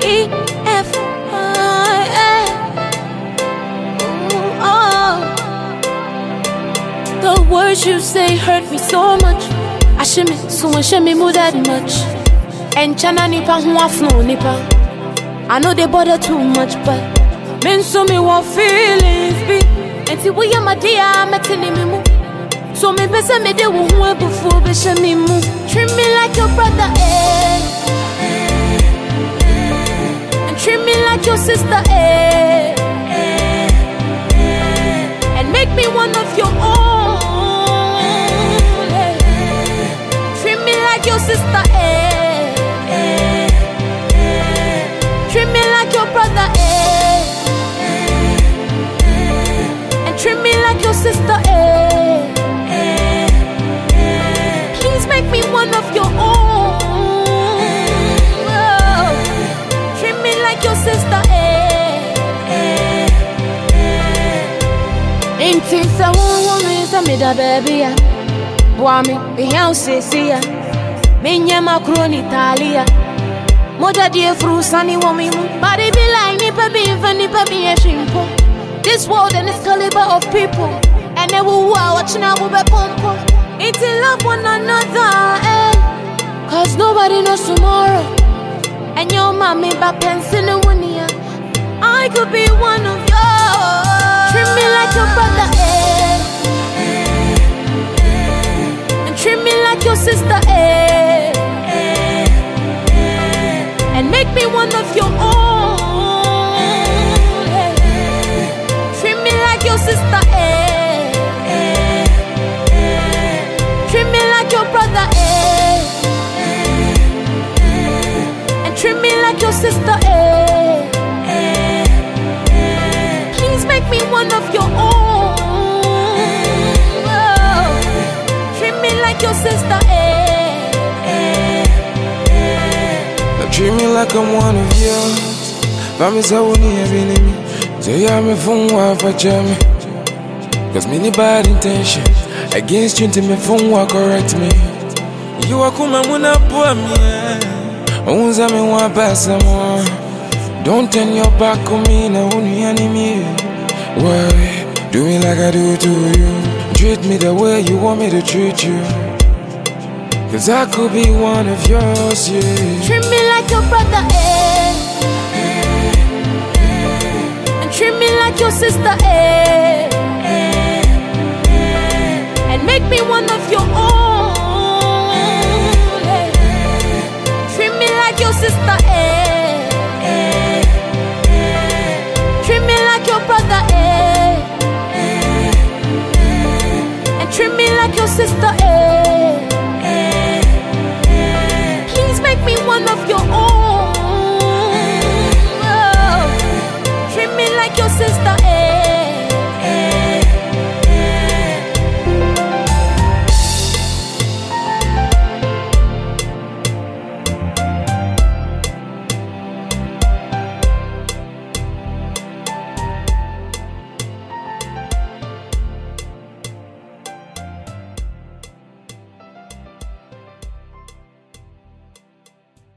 The words you say hurt me so much. I shimmy, so I shimmy more that much. And chana nipa huwa flow nipa. I know they bother too much, but men so me want feelings be. And see we my dear, I'm a telling me move. So me best me de wo huwa before be shimmy move. Treat me like your brother, eh? And treat me like your sister, eh? And make me one of your own. Your sister, eh? Treat me like your brother, eh? And treat me like your sister, eh? Please make me one of your own. Oh. Treat me like your sister, eh? Ain't this a woman, is a mida baby, yeah. Boy, me house see ya. Minya makroni Italia. Moda die fru sani womi mu. Body be like nipa be even nipa be a shimpo. This world and its caliber of people. And they will watching out with a pompo. It's in love one another, eh? Cause nobody knows tomorrow. And your mommy back pencil in one year. I could be one of yours. Treat me like your brother, eh? And treat me like your sister, eh? And make me one of your own. Treat me like your sister, eh? Treat me like your brother, eh? And treat me like your sister, eh? Please make me one of your own. Oh. Treat me like your sister, eh? Treat me like I'm one of yours. Promise I won't have enemy. Say I'm a phone wife for Jamie. Cause many bad intention against you until my phone will correct me. You are come and wanna pour me. Owns me one pass someone. Don't turn your back on me, no only enemy. Why do me like I do to you? Treat me the way you want me to treat you. Cause I could be one of yours, yeah. Treat me like your brother, eh? And treat me like your sister, eh? And make me one of your own. Treat me like your sister, eh? Treat me like your brother, eh? And treat me like your sister, eh? Make me one of your own. Oh. Treat me like your sister, eh?